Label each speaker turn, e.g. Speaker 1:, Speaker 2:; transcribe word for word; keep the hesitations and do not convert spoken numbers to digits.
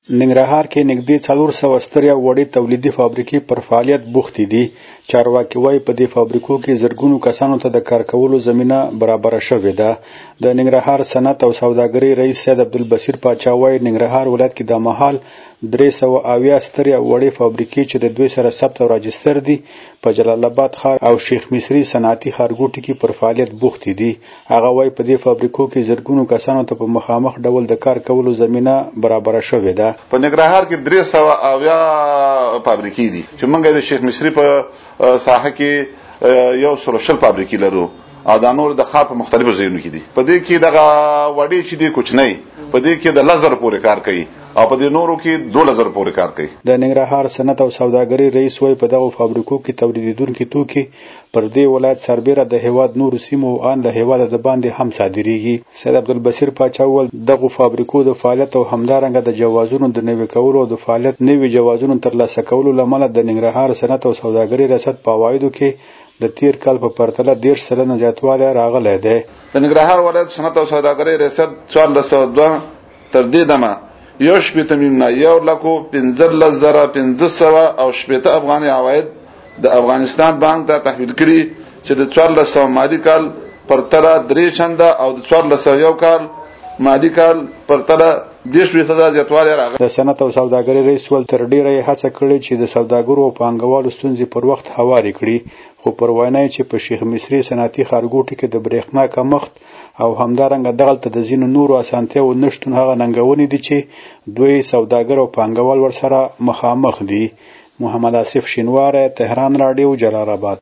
Speaker 1: ننګرهار کې نږدې څلور سوه سترې او وړې تولیدي فابریکې پر فعالیت بوختې دي. چارواکي وایي په دې فابریکو کې زرګونو کسانو ته د کار کولو زمینه برابره شوې ده. د ننګرهار صنعت او سوداګرۍ رئیس سید عبدالبصیر پاچا وایي ننګرهار ولایت کې د مهال درې سوه اویا سترې او وړې فابریکې چې د دوی سره ثبت او راجستر دي په جلال آباد ښار او شیخ مصري صنعتي ښارګوټي کې پر فعالیت بوختې دي. هغه وایي په دې فابریکو کې زرګونو کسانو ته په مخامخ ډول د کار کولو زمینه برابره شوې ده.
Speaker 2: په ننګرهار کې درې سوه اویا فابریکې دي چې موږ د شیخ مصري په ساحه کې یو سل شل فابریکې لرو او دا نور د ښار په مختلفو ځایونو کې دي. په دې کې دغه وړې چې دي کوچنۍ په دې کې د لس زره پورې کار کوي او په دې نورو کې دولس زره پورې کار کوي.
Speaker 1: د ننګرهار صنعت او سوداګرۍ رئیس وایي په دغو فابریکو کې تولیدونکي توکي پر دې ولایت سربیره د هیواد نورو سیمو ان له هیواده د باندې هم صادریږي. سید عبدالبصیر پاچا وویل دغو فابریکو د فعالیت او همدارنګه د جوازونو د نوي کولو او د فعالیت نوي جوازونو ترلاسه کولو له امله د ننګرهار صنعت او سوداګرۍ ریاست په عوایدو کې د تیر کال په پرتله دېرش سلنه زیاتوالی راغلی دی.
Speaker 2: د ننګرهار ولایت صنعت او سوداګرۍ ریاست څوارلس سوه دوه تر دې دمه یو شپېته میلیونه یو لکو پنځلس زره پنځه سوه او شپېته افغاني عواید د افغانستان بانک ته تحویل کړي چې د څوارلس سوه مالي کال پرتله درې چنده او د څوارلس سوه یو کال مالي کال پرتله دېرش فیصده زیاتوالی راغلی.
Speaker 1: د صنعت او سوداګرۍ رئیس ول تر ډیره یې هڅه کړې چې د سوداګرو او پانګوالو ستونزې پر وخت هوارې کړي، خو پر وینا یې چې په شیخ مصري صنعتي ښارګوټي کې د برېښنا کمښت او همدارنګه دغلته د ځینو نورو اسانتیاوو نشتون هغه ننګونې دي چې دوی سوداګر او پانګوال ورسره مخامخ دي. محمد آصف شینواری، تهران راډیو، جلال آباد.